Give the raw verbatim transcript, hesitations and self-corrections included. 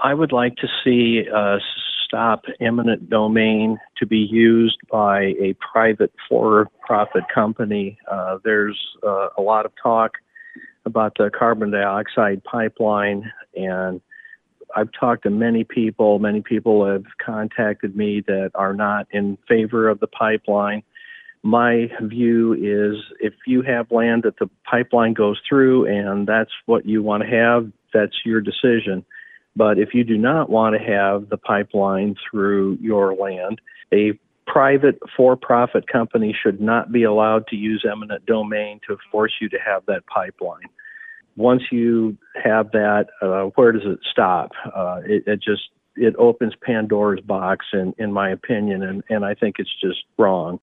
I would like to see us stop eminent domain to be used by a private for-profit company. Uh, there's uh, a lot of talk about the carbon dioxide pipeline, and I've talked to many people. Many people have contacted me that are not in favor of the pipeline. My view is if you have land that the pipeline goes through and that's what you want to have, that's your decision. But if you do not want to have the pipeline through your land, a private for-profit company should not be allowed to use eminent domain to force you to have that pipeline. Once you have that, uh, where does it stop? Uh, it, it just, it opens Pandora's box in, in my opinion, and, and I think it's just wrong.